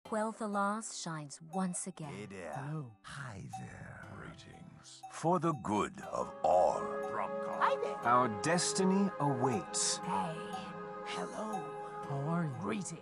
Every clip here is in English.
Quel'Thalas shines once again. Hey there. Hello. Hi there. Greetings. For the good of all. Hi there. Our destiny awaits. Hey. Hello. How are you? Greetings.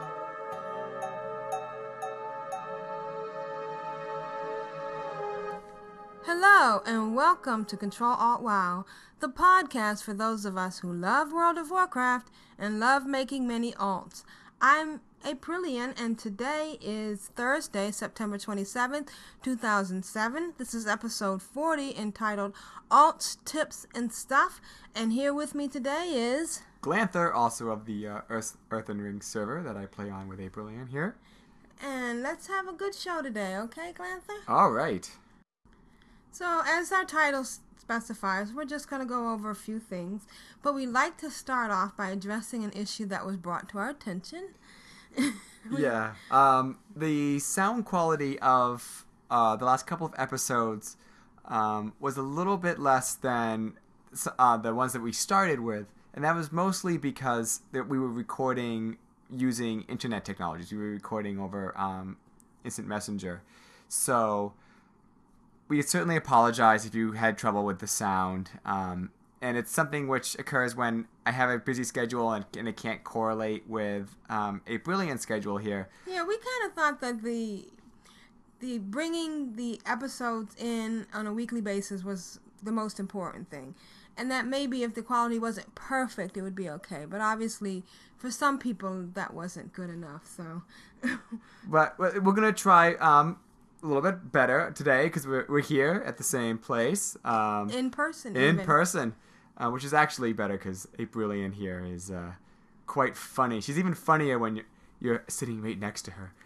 Hello, and welcome to Control Alt WoW, the podcast for those of us who love World of Warcraft and love making many alts. I'm Aprillian, and today is Thursday, September 27th, 2007. This is episode 40, entitled Alts, Tips, and Stuff, and here with me today is... Glanther, also of the Earthen Ring server that I play on with Aprillian here. And let's have a good show today, okay, Glanther? All right. So, as our title specifies, we're just going to go over a few things, but we'd like to start off by addressing an issue that was brought to our attention. Yeah. The sound quality of the last couple of episodes was a little bit less than the ones that we started with, and that was mostly because we were recording using internet technologies. We were recording over Instant Messenger. So... we certainly apologize if you had trouble with the sound, and it's something which occurs when I have a busy schedule and it can't correlate with a brilliant schedule here. Yeah, we kind of thought that the bringing the episodes in on a weekly basis was the most important thing, and that maybe if the quality wasn't perfect, it would be okay. But obviously, for some people, that wasn't good enough. So, but we're gonna try. A little bit better today because we're here at the same place. in person. Which is actually better because Aprillian here is quite funny. She's even funnier when you're sitting right next to her.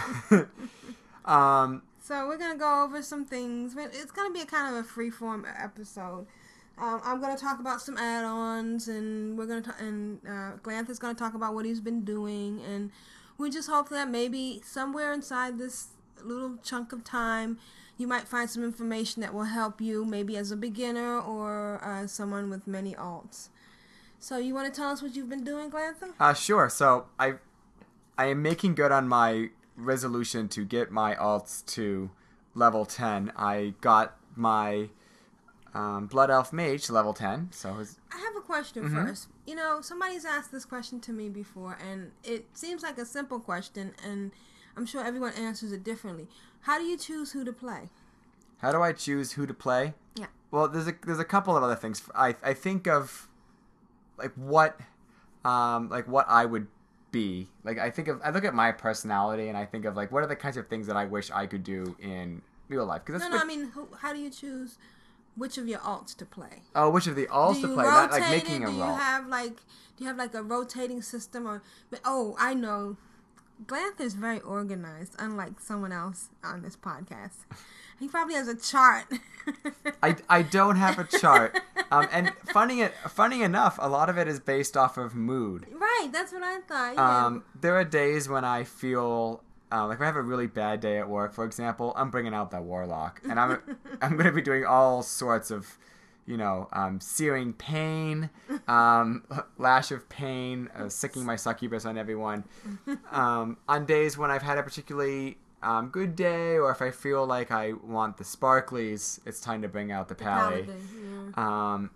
So we're going to go over some things. It's going to be a kind of a free-form episode. I'm going to talk about some add-ons, and we're going to Glanther's going to talk about what he's been doing, and we just hope that maybe somewhere inside this little chunk of time you might find some information that will help you, maybe as a beginner or someone with many alts. So you want to tell us what you've been doing, Glanther? Sure. So I am making good on my resolution to get my alts to level 10. I got my Blood Elf Mage level 10. So I have a question first. You know, somebody's asked this question to me before, and it seems like a simple question, and I'm sure everyone answers it differently. How do you choose who to play? How do I choose who to play? Yeah. Well, there's a couple of other things. I think of what I would be. I look at my personality and I think of what are the kinds of things that I wish I could do in real life. I mean, how do you choose which of your alts to play? Oh, which of the alts to play? Not like making a role. Do you have a rotating system or? Oh, I know. Glanther's very organized, unlike someone else on this podcast. He probably has a chart. I don't have a chart. And funny enough, a lot of it is based off of mood. Right, that's what I thought. Yeah. There are days when I feel if I have a really bad day at work, for example, I'm bringing out the Warlock, and I'm going to be doing all sorts of, searing pain, lash of pain, sicking my succubus on everyone. On days when I've had a particularly good day, or if I feel like I want the sparklies, it's time to bring out the Paladin. Yeah.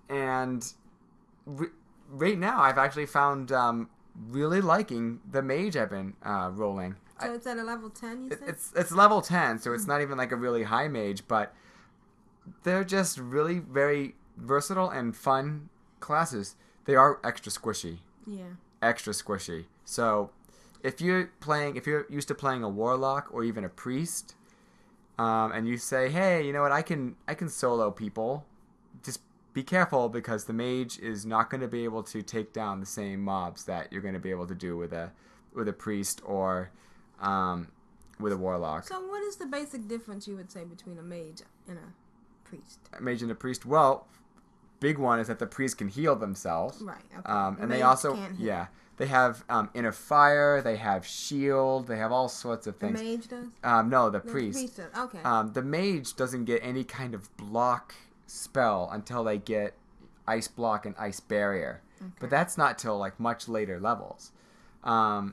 Right now, I've actually found really liking the mage I've been rolling. So it's at a level 10, you said? It's level 10, so it's not even like a really high mage, but they're just really very versatile and fun classes. They are extra squishy. Yeah. Extra squishy. So if you're used to playing a warlock or even a priest, and you say, hey, you know what, I can solo people, just be careful because the mage is not going to be able to take down the same mobs that you're going to be able to do with a priest or with a warlock. So what is the basic difference you would say between a mage and a priest? A mage and a priest. Well, big one is that the priest can heal themselves. Right. Okay. And they also they have inner fire. They have shield. They have all sorts of things. The mage does? No, the priest. The priest does. Okay. The mage doesn't get any kind of block spell until they get ice block and ice barrier. Okay. But that's not till much later levels.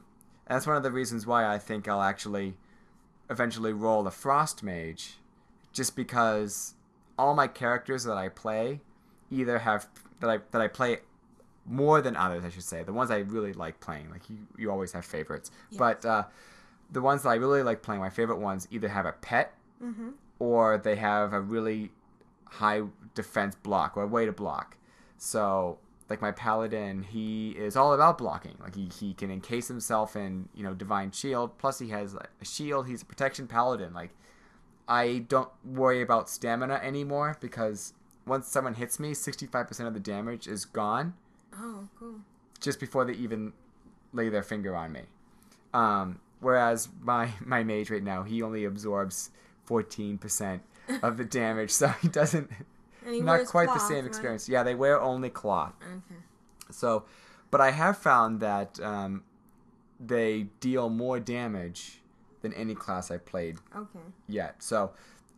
And that's one of the reasons why I think I'll actually eventually roll a Frost Mage, just because all my characters that I play either have that I play more than others, I should say. The ones I really like playing, like you always have favorites, Yes. but the ones that I really like playing, my favorite ones, either have a pet or they have a really high defense block or a way to block. So, like my Paladin, he is all about blocking. Like he can encase himself in, Divine Shield. Plus he has a shield. He's a protection Paladin. Like, I don't worry about stamina anymore because once someone hits me, 65% of the damage is gone Oh, cool. just before they even lay their finger on me. Whereas my mage right now, he only absorbs 14% of the damage, so he doesn't. And he Not wears quite the cloth, same right? experience. Yeah, they wear only cloth. Okay. So, but I have found that they deal more damage than any class I've played Okay. yet. So,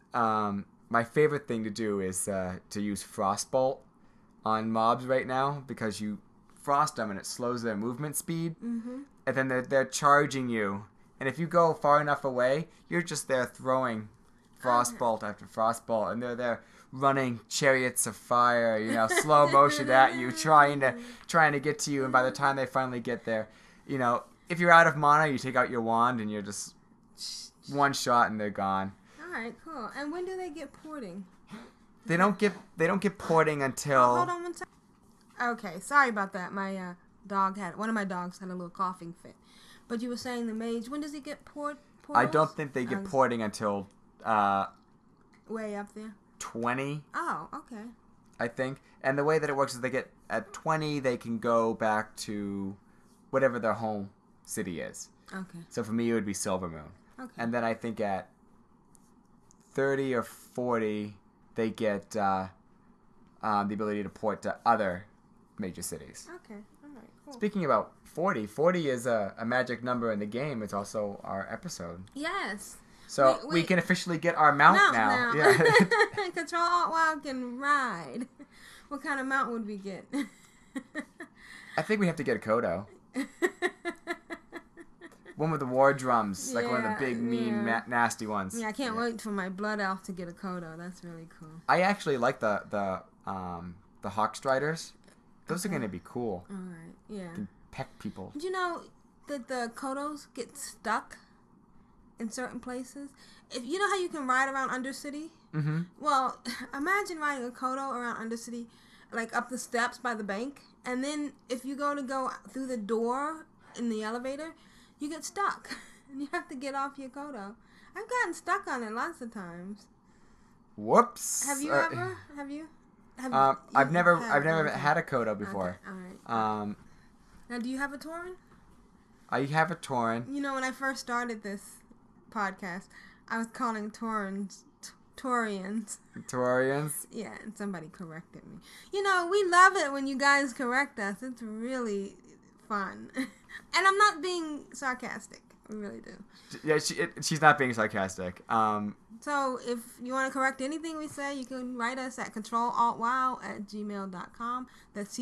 my favorite thing to do is to use Frostbolt on mobs right now because you frost them and it slows their movement speed. Mm-hmm. And then they're charging you. And if you go far enough away, you're just there throwing Frostbolt after Frostbolt. And they're there running chariots of fire, slow motion at you, trying to get to you. And by the time they finally get there, if you're out of mana, you take out your wand and you're just one shot and they're gone. All right, cool. And when do they get porting? They don't get porting until Hold on one second. Okay, sorry about that. My one of my dogs had a little coughing fit. But you were saying the mage, when does he get ported? I don't think they get porting until Way up there. 20, Oh, okay. I think. And the way that it works is they get at 20, they can go back to whatever their home city is. Okay. So for me, it would be Silvermoon. Okay. And then I think at 30 or 40, they get the ability to port to other major cities. Okay. All right. Cool. Speaking about 40, 40 is a magic number in the game. It's also our episode. Yes. So We we can officially get our mount now. Yeah. Control Alt Wow can ride. What kind of mount would we get? I think we have to get a Kodo. One with the war drums, like one of the big, mean, nasty ones. Yeah, I can't wait for my Blood Elf to get a Kodo. That's really cool. I actually like the Hawk Striders. Those are going to be cool. All right. Yeah. Can peck people. Did you know that the Kodos get stuck in certain places? If you know how you can ride around Undercity? Mm-hmm. Well, imagine riding a Kodo around Undercity, like up the steps by the bank, and then if you go through the door in the elevator, you get stuck, and you have to get off your Kodo. I've gotten stuck on it lots of times. Whoops. Have you ever? Have you? I've never had a Kodo before. Okay, all right. Now, do you have a Tauren? I have a Tauren. You know, when I first started this podcast, I was calling Taurians. Taurians? Yeah, and somebody corrected me. You know, we love it when you guys correct us. It's really fun. And I'm not being sarcastic. We really do. Yeah, she's not being sarcastic. So if you want to correct anything we say, you can write us at controlaltwow@gmail.com. That's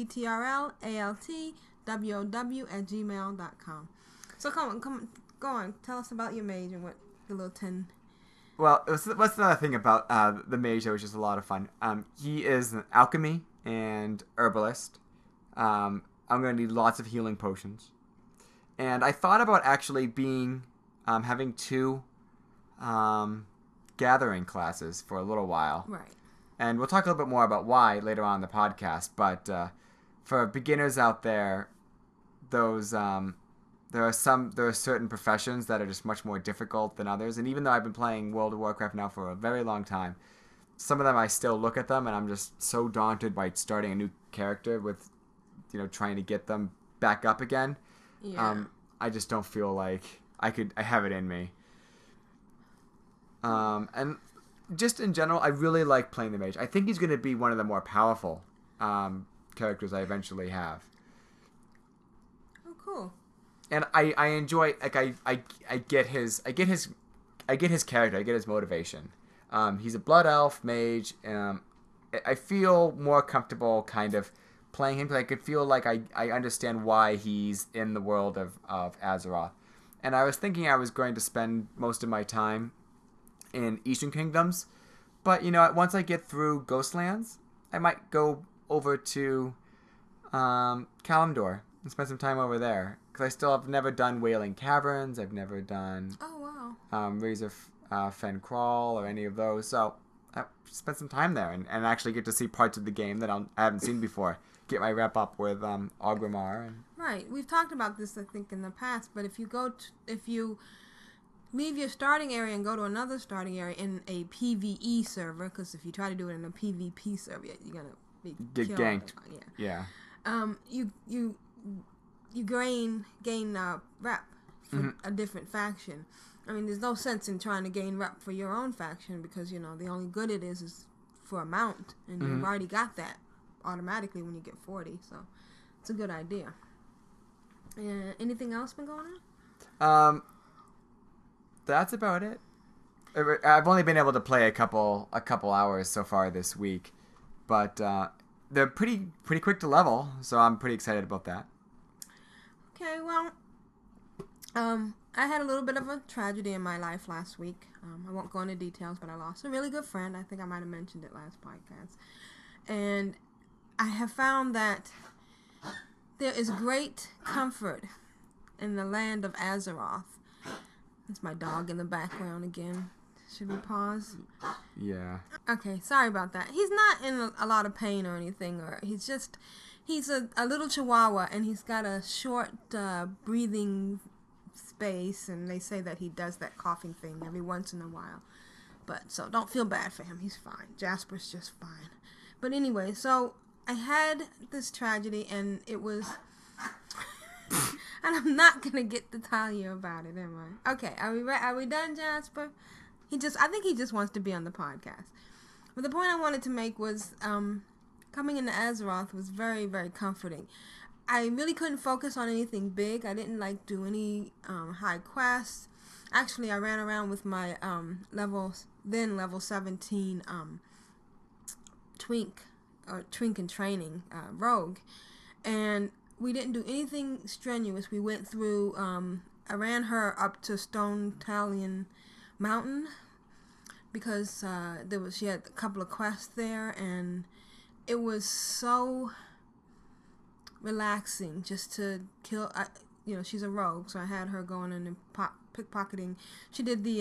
CTRLALTWOW@gmail.com. So come on, go on. Tell us about your mage and what the little 10... Well, what's another thing about the mage that was just a lot of fun? He is an alchemy and herbalist. I'm going to need lots of healing potions. And I thought about actually having two gathering classes for a little while. Right. And we'll talk a little bit more about why later on in the podcast. But for beginners out there, there are certain professions that are just much more difficult than others. And even though I've been playing World of Warcraft now for a very long time, some of them I still look at them and I'm just so daunted by starting a new character with, trying to get them back up again. Yeah. I just don't feel like I have it in me. And just in general, I really like playing the mage. I think he's going to be one of the more powerful characters I eventually have. Oh, cool. And I enjoy, like, I get his character, I get his motivation. He's a blood elf mage. I feel more comfortable kind of playing him because I could feel like I understand why he's in the world of Azeroth. and I was thinking I was going to spend most of my time in Eastern Kingdoms, but once I get through Ghostlands, I might go over to Kalimdor and spend some time over there, because I still have never done Wailing Caverns. I've never done Razor Fen Crawl or any of those, so I spent some time there and actually get to see parts of the game that I haven't seen before. Get my rep up with Orgrimmar. Right. We've talked about this, I think, in the past. But if you leave your starting area and go to another starting area in a PvE server, because if you try to do it in a PvP server, you're gonna Get killed. ganked. Yeah. Yeah. You gain rep for a different faction. I mean, there's no sense in trying to gain rep for your own faction, because the only good it is for a mount, and you've already got that automatically when you get 40. So it's a good idea. Anything else been going on? That's about it. I've only been able to play a couple hours so far this week, but they're pretty quick to level, so I'm pretty excited about that. Okay, well, I had a little bit of a tragedy in my life last week. I won't go into details, but I lost a really good friend. I think I might have mentioned it last podcast. And I have found that there is great comfort in the land of Azeroth. It's my dog in the background again. Should we pause? Yeah. Okay, sorry about that. He's not in a lot of pain or anything, or he's a little chihuahua, and he's got a short breathing space, and they say that he does that coughing thing every once in a while. But so don't feel bad for him. He's fine. Jasper's just fine. But anyway, so I had this tragedy, and it was and I'm not gonna get to tell you about it, am I? Okay, are we done, Jasper? I think he just wants to be on the podcast. But the point I wanted to make was coming into Azeroth was very, very comforting. I really couldn't focus on anything big. I didn't do any high quests. Actually, I ran around with my level 17 Twink and Training rogue, and we didn't do anything strenuous. We went through. I ran her up to Stone Talion Mountain because she had a couple of quests there, and it was so relaxing just to kill. She's a rogue, so I had her going in and pickpocketing. She did the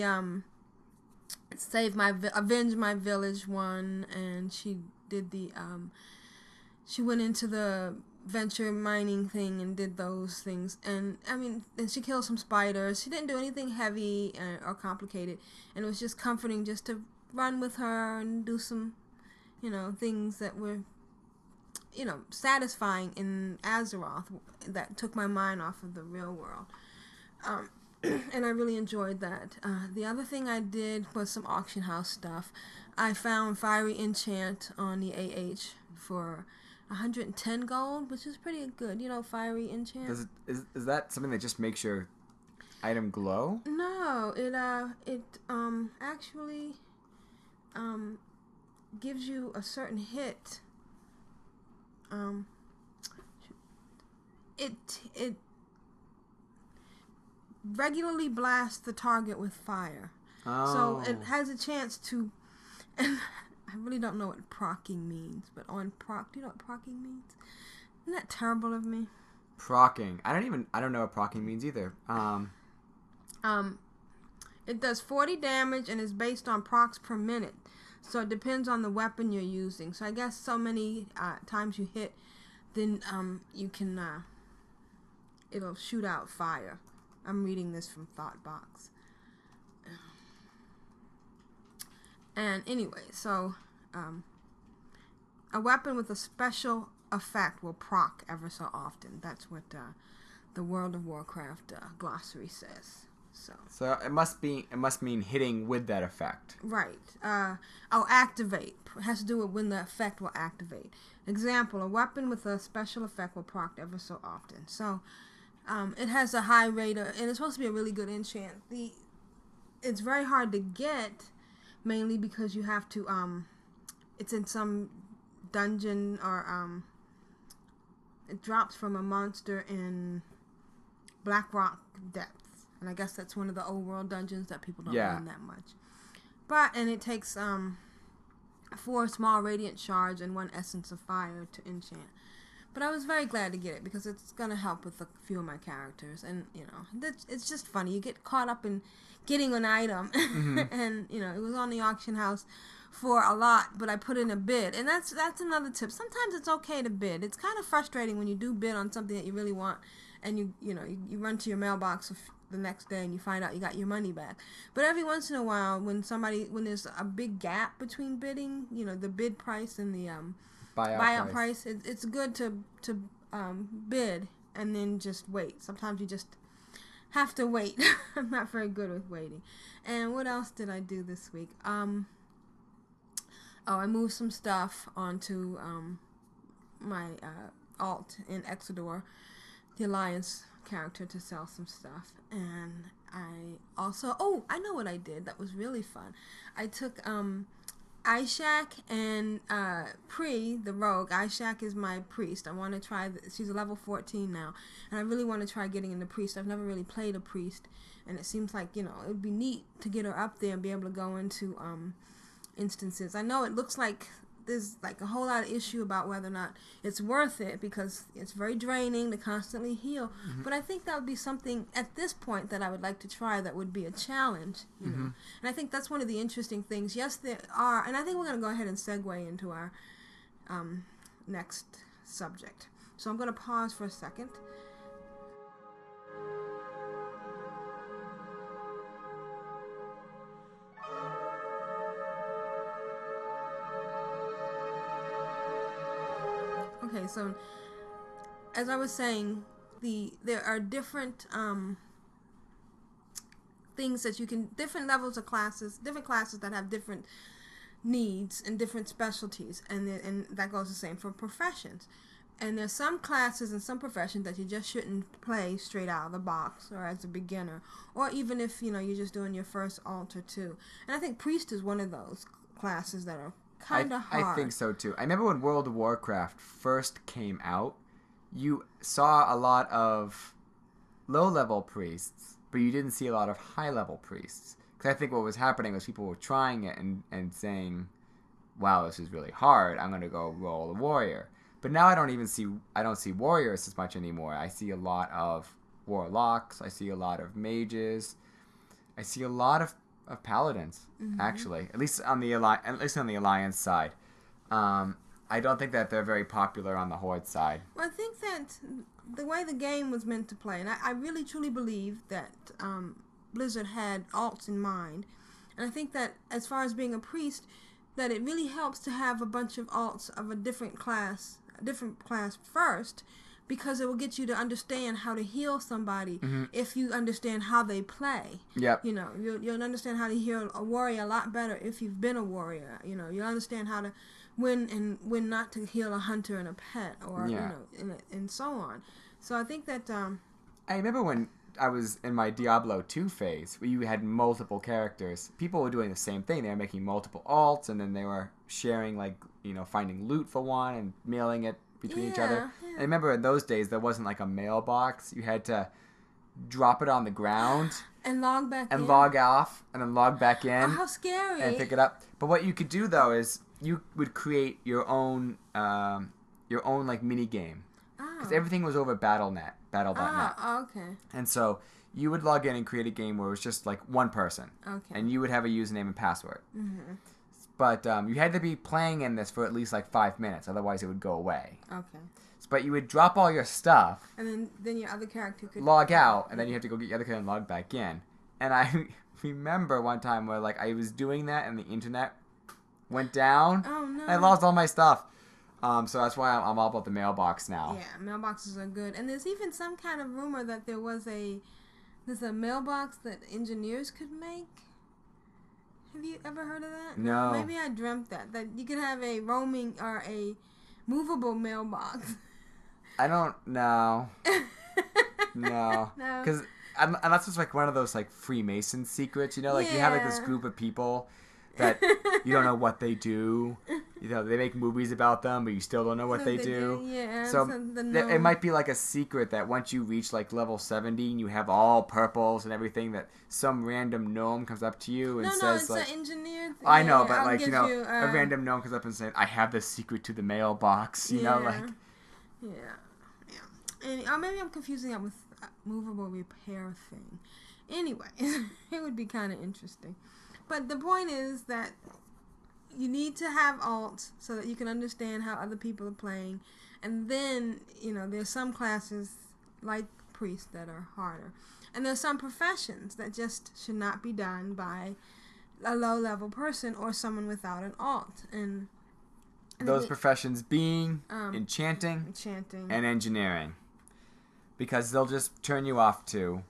avenge my village one, and she did the she went into the venture mining thing and did those things, and she killed some spiders. She didn't do anything heavy or complicated, and it was just comforting just to run with her and do some things that were satisfying in Azeroth, that took my mind off of the real world. And I really enjoyed that. The other thing I did was some auction house stuff. I found Fiery Enchant on the AH for 110 gold, which is pretty good. Fiery Enchant. Is that something that just makes your item glow? No, it actually gives you a certain hit. It regularly blasts the target with fire. Oh. So it has a chance to, and I really don't know what procking means, but on proc, do you know what procking means? Isn't that terrible of me? Procking. I don't know what procking means either. It does 40 damage and is based on procs per minute. So it depends on the weapon you're using. So I guess so many times you hit, then you can, it'll shoot out fire. I'm reading this from Thoughtbox. And anyway, so a weapon with a special effect will proc ever so often. That's what the World of Warcraft glossary says. So it must mean hitting with that effect. Right. Activate. It has to do with when the effect will activate. Example, a weapon with a special effect will proc ever so often. So it has a high rate of, and it's supposed to be a really good enchant. It's very hard to get, mainly because you have to, it's in some dungeon, or it drops from a monster in Blackrock Depths. And I guess that's one of the old world dungeons that people don't Yeah. run that much. And it takes 4 small radiant shards and 1 essence of fire to enchant. But I was very glad to get it because it's going to help with a few of my characters. And, it's just funny. You get caught up in getting an item. And, it was on the auction house for a lot, but I put in a bid. And that's another tip. Sometimes it's okay to bid. It's kind of frustrating when you do bid on something that you really want and you run to your mailbox the next day and you find out you got your money back. But every once in a while, when there's a big gap between bidding, the bid price and the buyout price, it's good to bid and then just wait. Sometimes you just have to wait. I'm not very good with waiting. And what else did I do this week? I moved some stuff onto my alt in Exodore, the Alliance character, to sell some stuff. And I also, I know what I did that was really fun. I took Ishak and Pri, the rogue. Ishak is my priest. I want to try, she's a level 14 now, and I really want to try getting into priest. I've never really played a priest, and it seems like, it would be neat to get her up there and be able to go into instances. I know it looks like there's like a whole lot of issue about whether or not it's worth it because it's very draining to constantly heal. But I think that would be something at this point that I would like to try that would be a challenge, you know. And I think that's one of the interesting things. Yes, there are, and I think we're going to go ahead and segue into our next subject. So I'm going to pause for a second. Okay, so as I was saying, there are different things that you can, different levels of classes, different classes that have different needs and different specialties, and that goes the same for professions. And there's some classes and some professions that you just shouldn't play straight out of the box or as a beginner, or even if you're just doing your first alt or two. And I think priest is one of those classes that are kind of hard. I think so too. I remember when World of Warcraft first came out, you saw a lot of low-level priests, but you didn't see a lot of high-level priests. Because I think what was happening was people were trying it and saying, wow, this is really hard, I'm going to go roll a warrior. But now I don't see warriors as much anymore. I see a lot of warlocks, I see a lot of mages, I see a lot of paladins, actually, at least on the Alliance side. I don't think that they're very popular on the Horde side. Well, I think that the way the game was meant to play, and I really truly believe that Blizzard had alts in mind, and I think that as far as being a priest, that it really helps to have a bunch of alts of a different class first, because it will get you to understand how to heal somebody if you understand how they play. Yep. You'll understand how to heal a warrior a lot better if you've been a warrior. You'll understand how to when not to heal a hunter and a pet, or and so on. So I think that I remember when I was in my Diablo 2 phase, where you had multiple characters. People were doing the same thing. They were making multiple alts, and then they were sharing, finding loot for one and mailing it between each other. Yeah. I remember in those days there wasn't like a mailbox. You had to drop it on the ground and log back and in. log off and then log back in. Oh, how scary! And pick it up. But what you could do though is you would create your own like mini game, because everything was over Battle.net. Oh, okay. And so you would log in and create a game where it was just like one person. Okay. And you would have a username and password. But you had to be playing in this for at least like 5 minutes, otherwise it would go away. Okay. But you would drop all your stuff, and then your other character could log out, and then you have to go get your other character and log back in. And I remember one time where I was doing that and the internet went down. Oh no! And I lost all my stuff. So that's why I'm all about the mailbox now. Yeah, mailboxes are good, and there's even some kind of rumor that there's a mailbox that engineers could make. Have you ever heard of that? No. Maybe I dreamt that you could have a roaming or a movable mailbox. I don't know. No. Because unless it's like one of those like Freemason secrets, you have like this group of people that you don't know what they do, You know, they make movies about them, but you still don't know what they do. Yeah. So the it might be like a secret that once you reach like level 70 and you have all purples and everything, that some random gnome comes up to you and no, says it's like, an engineer. I know, but I'll like, give you know, a random gnome comes up and says, I have the secret to the mailbox, you know, like. Yeah. And, or maybe I'm confusing that with movable repair thing. Anyway, it would be kind of interesting. But the point is that you need to have alt so that you can understand how other people are playing. And then, you know, there's some classes like priest that are harder. And there's some professions that just should not be done by a low-level person or someone without an alt. And those professions being enchanting and engineering. Because they'll just turn you off to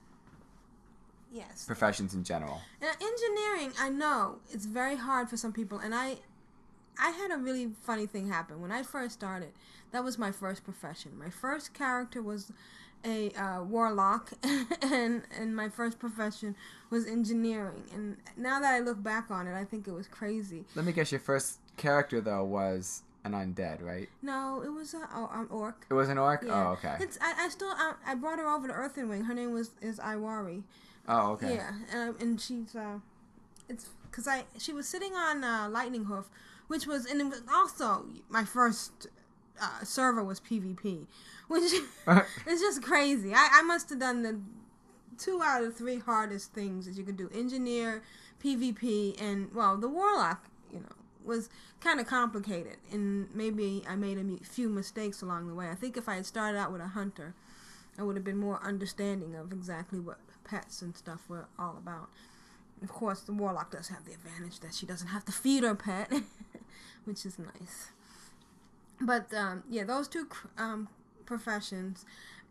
professions in general. And engineering, I know, it's very hard for some people. And I had a really funny thing happen. When I first started, that was my first profession. My first character was a warlock, and my first profession was engineering. And now that I look back on it, I think it was crazy. Let me guess, your first character, though, was an undead, right? No, it was an orc. It was an orc? Yeah. Oh, okay. I brought her over to Earthenwing. Her name is Iwari. Oh, okay. Yeah, and she's it's because she was sitting on Lightning Hoof, which was, and it was also my first server was PvP, which is just crazy. I must have done the 2 out of 3 hardest things that you could do: engineer, PvP, and well, the warlock, you know, was kind of complicated, and maybe I made a few mistakes along the way. I think if I had started out with a hunter, I would have been more understanding of exactly what pets and stuff were all about. Of course, the warlock does have the advantage that she doesn't have to feed her pet, which is nice. But yeah, those two professions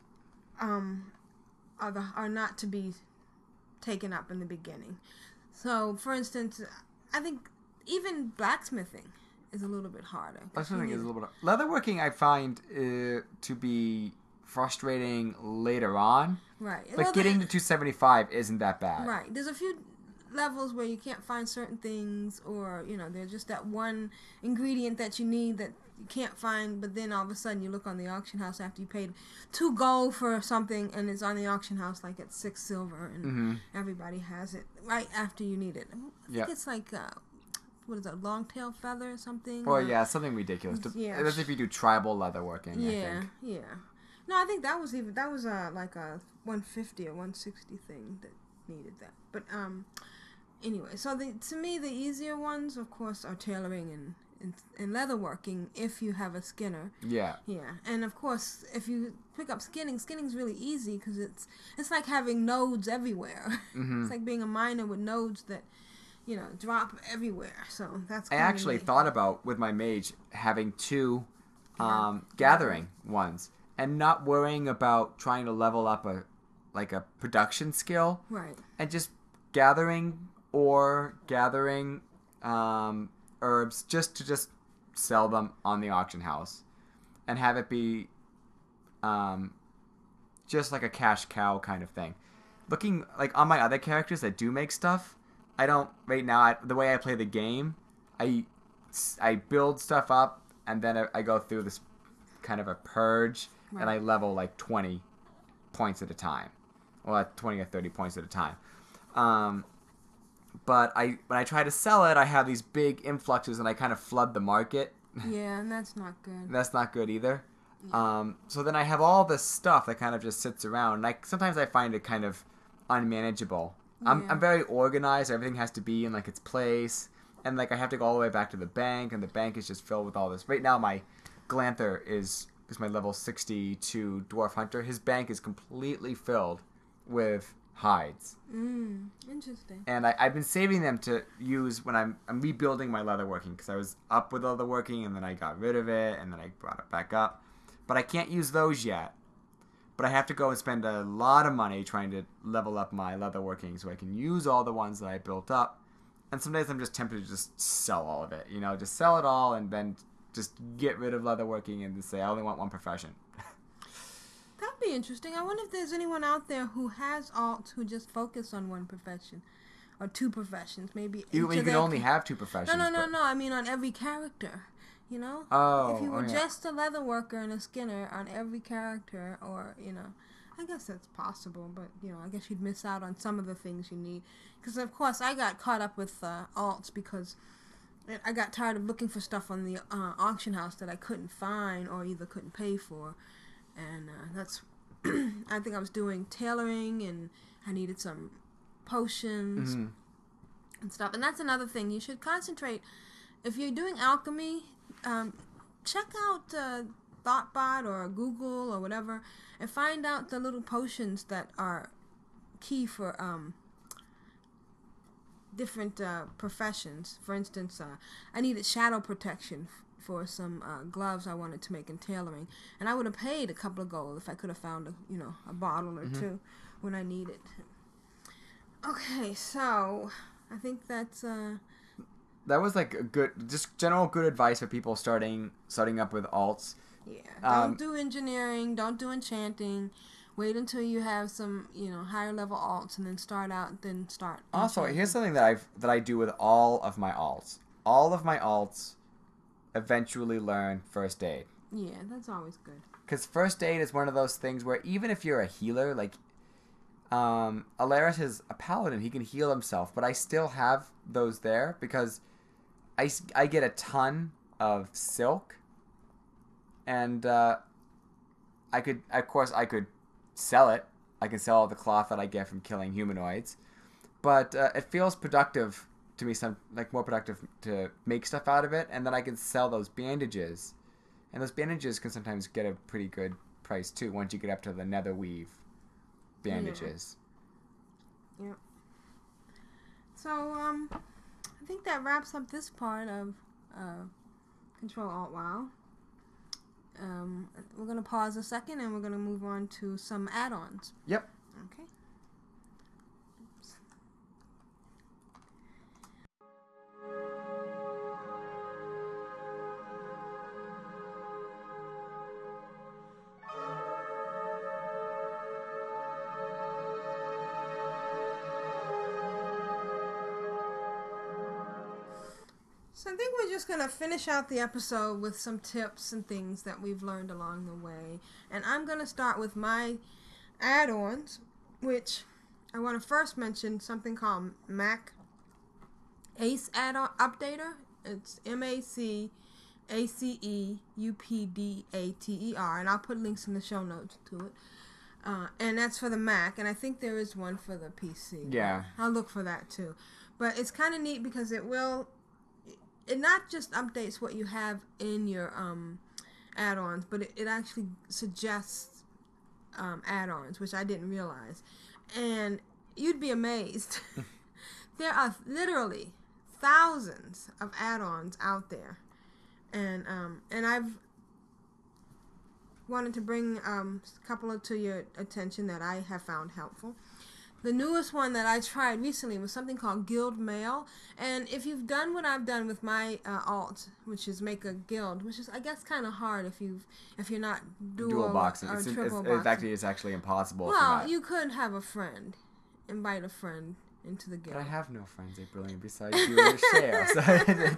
are not to be taken up in the beginning. So, for instance, I think even blacksmithing is a little bit harder. Blacksmithing is a little bit. Leatherworking, I find to be frustrating later on. Right. But well, getting to 275 isn't that bad. Right. There's a few levels where you can't find certain things, or, you know, there's just that one ingredient that you need that you can't find, but then all of a sudden you look on the auction house after you paid 2 gold for something, and it's on the auction house like at 6 silver, and everybody has it right after you need it. I think it's like what is that, long-tail feather or something? Well, yeah, something ridiculous. Yeah. That's if you do tribal leatherworking, yeah, I think. Yeah. No, I think that was like a 150 or 160 thing that needed that. But anyway, so to me the easier ones, of course, are tailoring and leatherworking if you have a skinner. Yeah. Yeah, and of course if you pick up skinning's really easy because it's like having nodes everywhere. It's like being a miner with nodes that, you know, drop everywhere. So that's. I actually thought about with my mage having 2 gathering ones. And not worrying about trying to level up a production skill. Right. And just gathering herbs just to sell them on the auction house. And have it be just like a cash cow kind of thing. Looking like on my other characters that do make stuff, I don't right now. The way I play the game, I build stuff up and then I go through this kind of a purge. Right. And I level like 20 points at a time. Well, 20 or 30 points at a time. But when I try to sell it, I have these big influxes and I kind of flood the market. Yeah, and that's not good. That's not good either. Yeah. So then I have all this stuff that kind of just sits around. And sometimes I find it kind of unmanageable. Yeah. I'm very organized. Everything has to be in like its place. And like I have to go all the way back to the bank. And the bank is just filled with all this. Right now my Glanther is my level 62 dwarf hunter. His bank is completely filled with hides. Interesting. And I've been saving them to use when I'm rebuilding my leatherworking, because I was up with leatherworking and then I got rid of it and then I brought it back up. But I can't use those yet. But I have to go and spend a lot of money trying to level up my leatherworking so I can use all the ones that I built up. And some days I'm just tempted to just sell all of it. You know, just sell it all and then just get rid of leatherworking and just say I only want one profession. That'd be interesting. I wonder if there's anyone out there who has alts who just focus on one profession or 2 professions. Maybe you can only have 2 professions. No. I mean on every character. You know? Oh, if you were yeah. just a leather worker and a skinner on every character, or, you know, I guess that's possible, but, you know, I guess you'd miss out on some of the things you need. Because, of course, I got caught up with alts because I got tired of looking for stuff on the auction house that I couldn't find or either couldn't pay for. And that's, I think I was doing tailoring, and I needed some potions and stuff. And that's another thing. You should concentrate. If you're doing alchemy, check out ThoughtBot or Google or whatever, and find out the little potions that are key for different professions. For instance, I needed shadow protection for some gloves I wanted to make in tailoring, and I would have paid a couple of gold if I could have found a bottle or two when I need it. Okay, so I think that's that was like a good, just general good advice for people starting up with alts. Yeah. Don't do engineering. Don't do enchanting. Wait until you have some, higher level alts, and then start. Also, here's something that I do with all of my alts. All of my alts eventually learn first aid. Yeah, that's always good. Because first aid is one of those things where even if you're a healer, like Alaris is a paladin, he can heal himself, but I still have those there because I get a ton of silk, and I could sell it. I can sell all the cloth that I get from killing humanoids, but it feels productive to me, more productive to make stuff out of it, and then I can sell those bandages, and those bandages can sometimes get a pretty good price too once you get up to the nether weave bandages. Yeah. So I think that wraps up this part of Control Alt WoW. We're gonna pause a second, and we're gonna move on to some add-ons. Yep. Okay. Oops. So I think we're just going to finish out the episode with some tips and things that we've learned along the way. And I'm going to start with my add-ons, which I want to first mention something called Mac Ace Add-on Updater. It's MACACEUPDATER, and I'll put links in the show notes to it. And that's for the Mac, and I think there is one for the PC. Yeah. I'll look for that too. But it's kind of neat because it not just updates what you have in your add-ons, but it actually suggests add-ons, which I didn't realize. And you'd be amazed. There are literally thousands of add-ons out there. And I've wanted to bring a couple to your attention that I have found helpful. The newest one that I tried recently was something called Guild Mail, and if you've done what I've done with my alt, which is make a guild, which is I guess kind of hard if you're not dual boxing. or triple In fact, boxing. it's actually impossible. Well, you could have a friend, invite a friend into the guild. But I have no friends, April, besides you and Share. So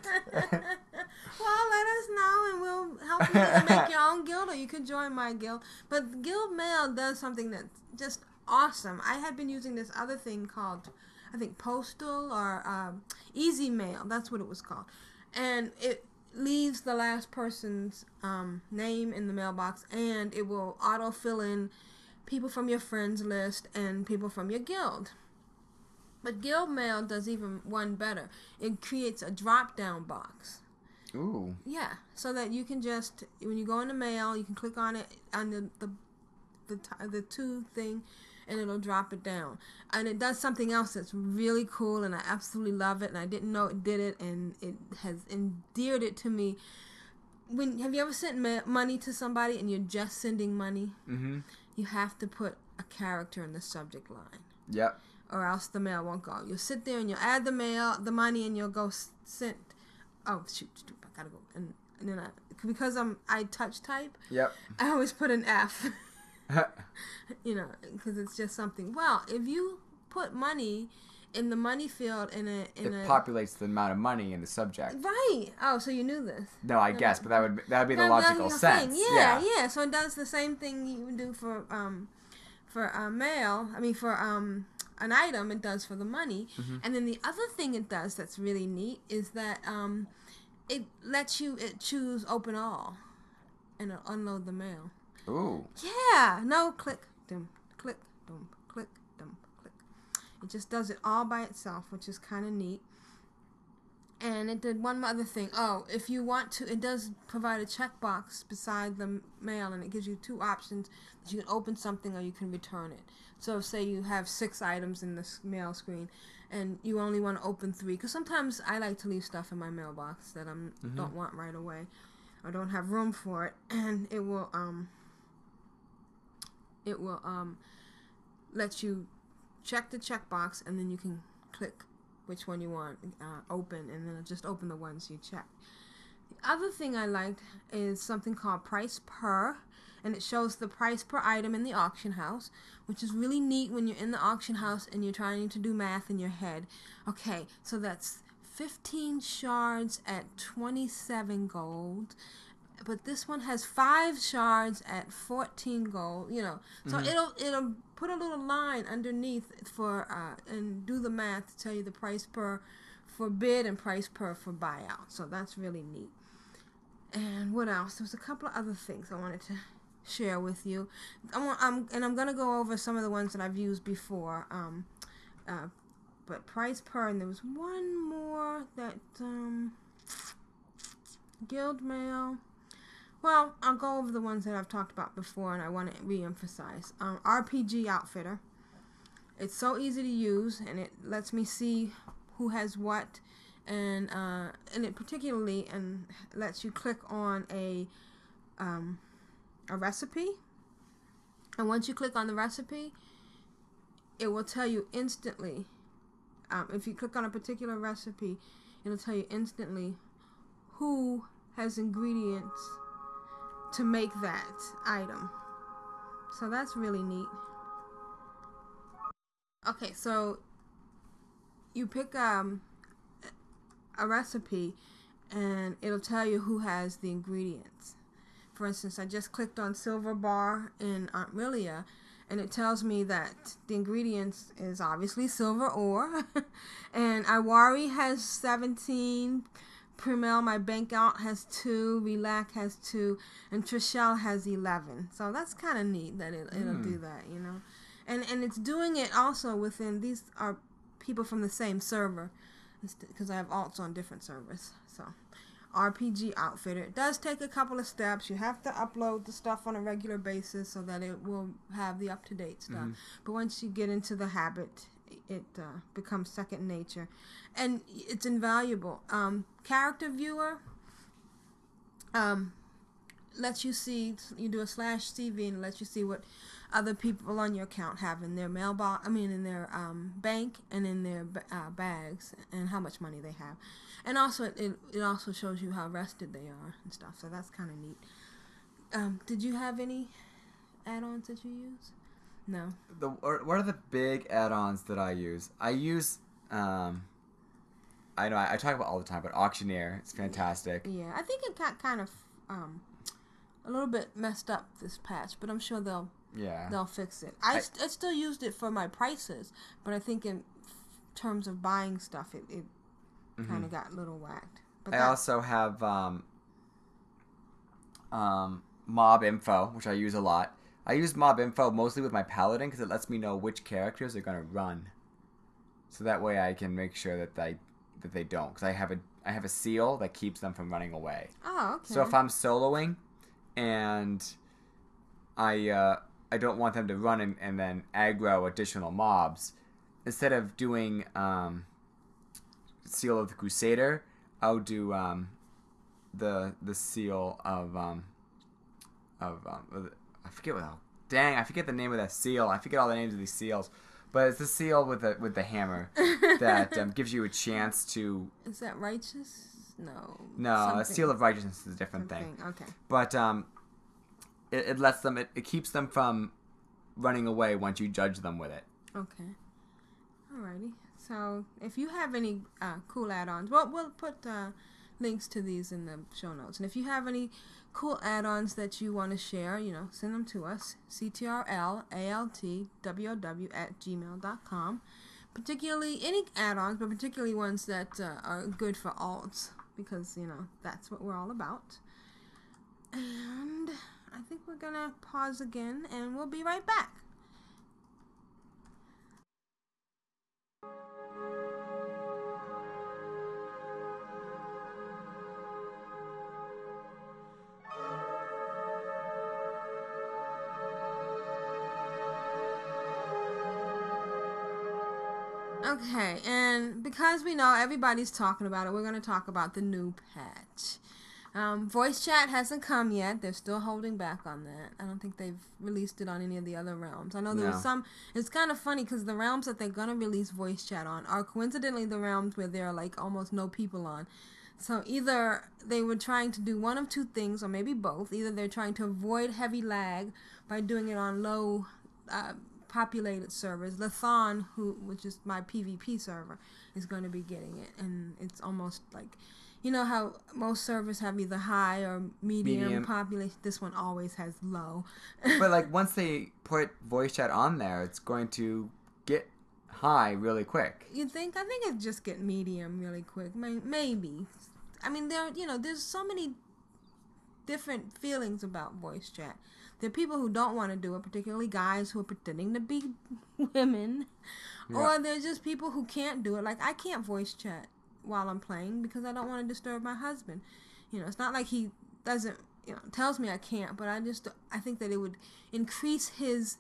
Well, let us know, and we'll help you make your own guild, or you could join my guild. But Guild Mail does something that's just awesome. I had been using this other thing called, I think, Postal or Easy Mail. That's what it was called. And it leaves the last person's name in the mailbox, and it will auto fill in people from your friends list and people from your guild. But Guild Mail does even one better. It creates a drop-down box. Ooh. Yeah, so that you can just, when you go into mail, you can click on it on the to thing, and it'll drop it down. And it does something else that's really cool, and I absolutely love it, and I didn't know it did it, and it has endeared it to me. Have you ever sent money to somebody and you're just sending money? Mm-hmm. You have to put a character in the subject line. Yep. Or else the mail won't go. You'll sit there and you'll add the money, and you'll go send. Oh shoot! I gotta go. And then because I touch type. Yep. I always put an F. Because it's just something. Well, if you put money in the money field it populates the amount of money in the subject. Right. Oh, so you knew this. No, I guess, but that would be the That's logical the sense. thing. Yeah. So it does the same thing you would do for mail. I mean, for an item, it does for the money. Mm-hmm. And then the other thing it does that's really neat is that it lets you choose open all and it'll unload the mail. Ooh. Yeah. No click, dum, click, dum, click, dum, click. It just does it all by itself, which is kind of neat. And it did one other thing. Oh, if you want to, it does provide a checkbox beside the mail, and it gives you two options that you can open something or you can return it. So say you have 6 items in this mail screen, and you only want to open 3, because sometimes I like to leave stuff in my mailbox that I don't want right away, or don't have room for it, and it will let you check the checkbox, and then you can click which one you want open, and then it'll just open the ones you check. The other thing I liked is something called Price Per, and it shows the price per item in the auction house, which is really neat when you're in the auction house and you're trying to do math in your head. Okay, so that's 15 shards at 27 gold, but this one has 5 shards at 14 gold, So it'll put a little line underneath for and do the math to tell you the price per for bid and price per for buyout. So that's really neat. And what else? There was a couple of other things I wanted to share with you. I'm gonna go over some of the ones that I've used before. But price per, and there was one more that Guild Mail. Well, I'll go over the ones that I've talked about before, and I want to re-emphasize. RPG Outfitter. It's so easy to use, and it lets me see who has what, and it particularly lets you click on a recipe. And once you click on the recipe, it will tell you instantly. If you click on a particular recipe, it'll tell you instantly who has ingredients to make that item. So that's really neat. Okay, so you pick a recipe and it'll tell you who has the ingredients. For instance, I just clicked on Silver Bar in Aunt Lilia, and it tells me that the ingredients is obviously silver ore, and Iwari has 17, Primel, my bank out, has 2, Relac has 2, and Trishelle has 11. So that's kind of neat that it'll do that, And it's doing it also within, these are people from the same server, because I have alts on different servers. So RPG Outfitter. It does take a couple of steps. You have to upload the stuff on a regular basis so that it will have the up-to-date stuff. But once you get into the habit, it becomes second nature. And it's invaluable. Character Viewer lets you see, you do a /CV, and it lets you see what other people on your account have in their mailbox, in their bank and in their bags, and how much money they have. And also, it also shows you how rested they are and stuff, so that's kind of neat. Did you have any add-ons that you use? No. What are the big add-ons that I use? I use, I know I talk about all the time, but Auctioneer, it's fantastic. Yeah, I think it got kind of a little bit messed up this patch, but I'm sure they'll fix it. I still used it for my prices, but I think in terms of buying stuff, it kind of got a little whacked. But I also have Mob Info, which I use a lot. I use Mob Info mostly with my Paladin because it lets me know which characters are going to run, so that way I can make sure that they don't. Because I have a seal that keeps them from running away. Oh, okay. So if I'm soloing and I don't want them to run and then aggro additional mobs, instead of doing Seal of the Crusader, I'll do the seal of I forget the name of that seal. I forget all the names of these seals, but it's the seal with the hammer that gives you a chance to. Is that righteous? No. No, a seal of righteousness is a different thing. Okay. But it lets them. It keeps them from running away once you judge them with it. Okay. Alrighty. So if you have any cool add-ons, well, we'll put links to these in the show notes. And if you have any cool add-ons that you want to share, send them to us, ctrlaltwow@gmail.com. Particularly any add-ons, but particularly ones that are good for alts, because, that's what we're all about. And I think we're going to pause again, and we'll be right back. Okay, and because we know everybody's talking about it, we're going to talk about the new patch. Voice chat hasn't come yet. They're still holding back on that. I don't think they've released it on any of the other realms. I know there was some. It's kind of funny because the realms that they're going to release voice chat on are coincidentally the realms where there are like almost no people on. So either they were trying to do one of two things, or maybe both. Either they're trying to avoid heavy lag by doing it on low populated servers. Lathan, which is my PvP server, is going to be getting it, and it's almost like, how most servers have either high or medium population. This one always has low. But like once they put voice chat on there, it's going to get high really quick. You think? I think it just get medium really quick. Maybe. I mean, there's so many different feelings about voice chat. There are people who don't want to do it, particularly guys who are pretending to be women. Yeah. Or there's just people who can't do it. Like, I can't voice chat while I'm playing because I don't want to disturb my husband. It's not like he doesn't, tells me I can't, but I think that it would increase his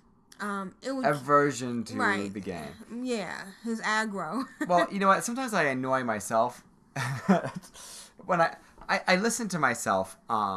aversion to the game. Yeah, his aggro. Well, you know what? Sometimes I annoy myself when I listen to myself.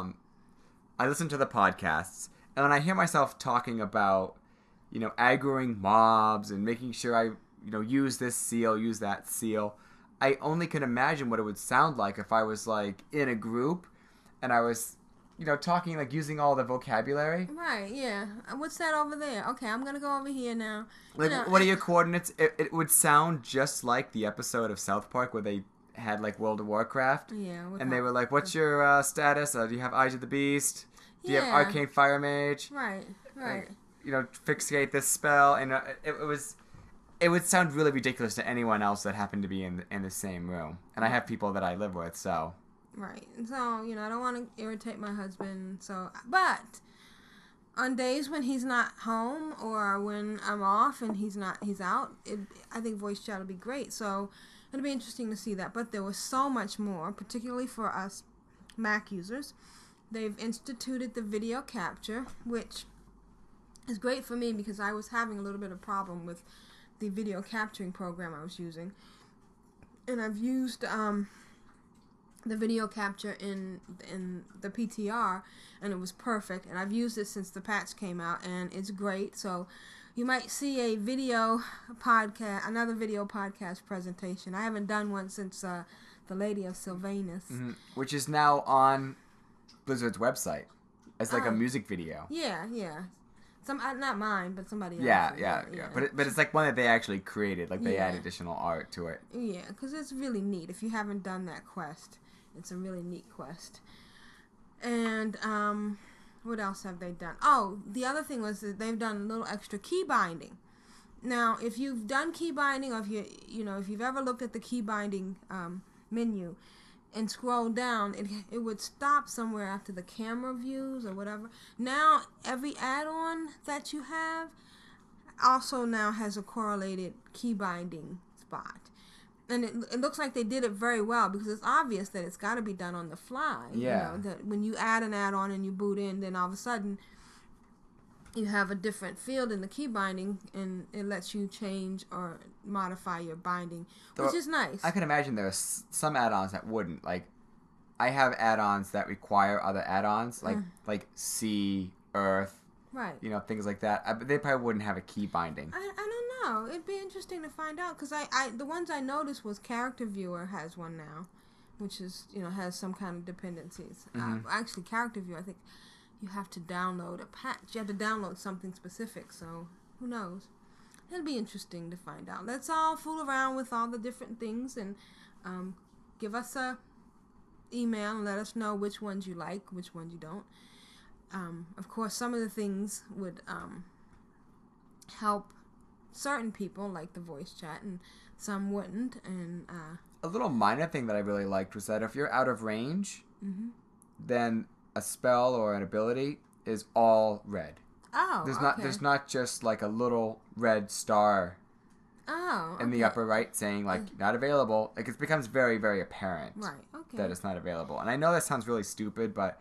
I listen to the podcasts, and when I hear myself talking about, aggroing mobs and making sure I, use this seal, use that seal, I only can imagine what it would sound like if I was, like, in a group and I was, talking, like, using all the vocabulary. Right, yeah. What's that over there? Okay, I'm going to go over here now. Like, what are your coordinates? It would sound just like the episode of South Park where they had, like, World of Warcraft. Yeah. And they were like, what's your status? Do you have Eyes of the Beast? Do you have Arcane Fire Mage? Right. Fixate this spell. And it would sound really ridiculous to anyone else that happened to be in the same room. And I have people that I live with, so. Right. So, I don't want to irritate my husband. So, but on days when he's not home or when I'm off and he's out, I think voice chat will be great. So, it'll be interesting to see that. But there was so much more, particularly for us Mac users. They've instituted the video capture, which is great for me because I was having a little bit of problem with the video capturing program I was using. And I've used the video capture in the PTR, and it was perfect. And I've used it since the patch came out, and it's great. So you might see another video podcast presentation. I haven't done one since the Lady of Sylvanus. Mm-hmm. Which is now on Blizzard's website as like a music video. Yeah. Not mine, but somebody else. Yeah. But it's like one that they actually created. Like they add additional art to it. Yeah, because it's really neat. If you haven't done that quest, it's a really neat quest. And what else have they done? Oh, the other thing was that they've done a little extra key binding. Now, if you've done key binding, or if you've ever looked at the key binding menu and scroll down, it would stop somewhere after the camera views or whatever. Now, every add-on that you have also now has a correlated key binding spot. And it looks like they did it very well because it's obvious that it's got to be done on the fly. Yeah. That when you add an add-on and you boot in, then all of a sudden you have a different field in the key binding, and it lets you change or modify your binding, which is nice. I can imagine there's some add-ons that wouldn't. Like, I have add-ons that require other add-ons, like sea, earth, right? Things like that. But they probably wouldn't have a key binding. I don't know. It'd be interesting to find out because the ones I noticed was Character Viewer has one now, which is has some kind of dependencies. Mm-hmm. Actually, Character Viewer, I think you have to download a patch. You have to download something specific. So who knows? it'll be interesting to find out. Let's all fool around with all the different things and give us a email and let us know which ones you like, which ones you don't. Of course, some of the things would help certain people, like the voice chat, and some wouldn't. And a little minor thing that I really liked was that if you're out of range, then a spell or an ability is all red. Oh, There's not just like a little red star in the upper right saying like not available. Like it becomes very, very apparent that it's not available. And I know that sounds really stupid, but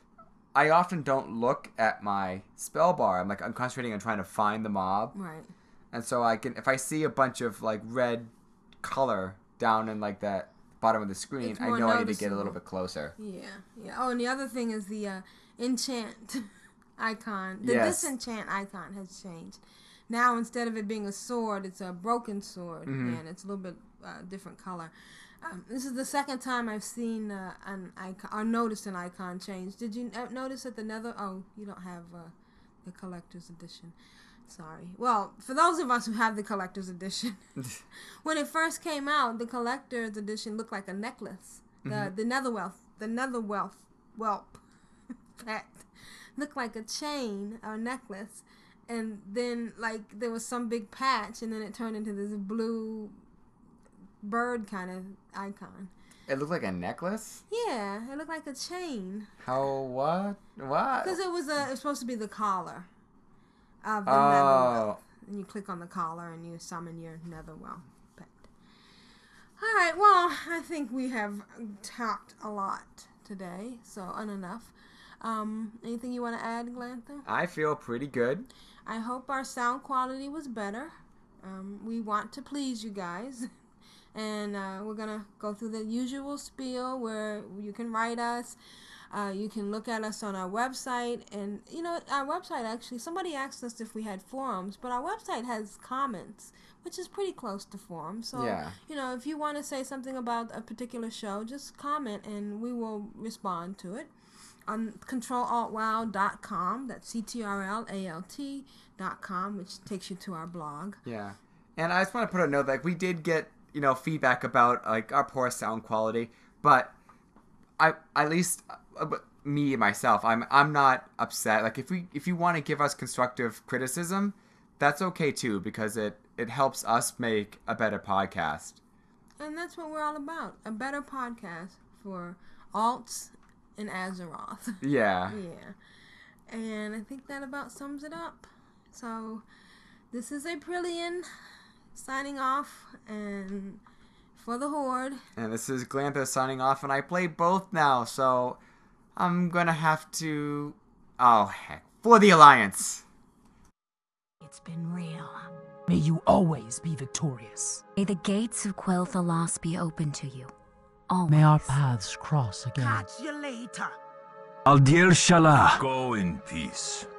I often don't look at my spell bar. I'm concentrating on trying to find the mob. Right. And so if I see a bunch of like red color down in like that bottom of the screen, I know I need to get a little bit closer. Yeah. Oh, and the other thing is the enchant icon. The disenchant icon has changed. Now instead of it being a sword, it's a broken sword, and it's a little bit different color. This is the second time I've seen an icon or noticed an icon change. Did you notice that the Nether? Oh, you don't have the collector's edition. Sorry. Well, for those of us who have the collector's edition, when it first came out, the collector's edition looked like a necklace. The Netherwealth whelp pet looked like a chain or necklace, and then like there was some big patch, and then it turned into this blue bird kind of icon. It looked like a necklace? Yeah, it looked like a chain. How? What? Because it was supposed to be the collar of the Netherwealth. And you click on the collar and you summon your Netherwealth pet. Alright, well, I think we have talked a lot today, so enough. Anything you want to add, Glantha? I feel pretty good. I hope our sound quality was better. We want to please you guys. And we're going to go through the usual spiel where you can write us. You can look at us on our website. And, you know, our website actually, somebody asked us if we had forums, but our website has comments, which is pretty close to forums. So, you know, if you want to say something about a particular show, just comment and we will respond to it. On controlaltwow.com, that's CTRLALT.com, which takes you to our blog. Yeah. And I just want to put a note, like, we did get, you know, feedback about, like, our poor sound quality, but at least me, myself, I'm not upset. Like, if you want to give us constructive criticism, that's okay, too, because it helps us make a better podcast. And that's what we're all about, a better podcast for alts and Azeroth. Yeah. Yeah. And I think that about sums it up. So, this is Aprillian signing off, and for the Horde. And this is Glantha signing off, and I play both now, so I'm gonna have to... Oh, heck. For the Alliance! It's been real. May you always be victorious. May the gates of Quel'Thalas be open to you. Always. May our paths cross again. Catch you later. Aldir Shalah. Go in peace.